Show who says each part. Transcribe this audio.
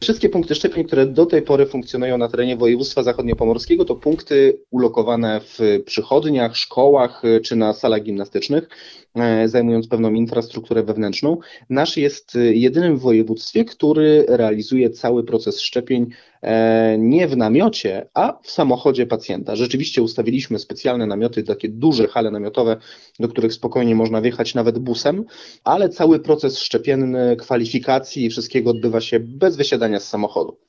Speaker 1: Wszystkie punkty szczepień, które do tej pory funkcjonują na terenie województwa zachodniopomorskiego, to punkty ulokowane w przychodniach, szkołach czy na salach gimnastycznych, zajmując pewną infrastrukturę wewnętrzną. Nasz jest jedynym w województwie, który realizuje cały proces szczepień nie w namiocie, a w samochodzie pacjenta. Rzeczywiście ustawiliśmy specjalne namioty, takie duże hale namiotowe, do których spokojnie można wjechać nawet busem, ale cały proces szczepienny, kwalifikacji i wszystkiego odbywa się bez wysiadania z samochodu.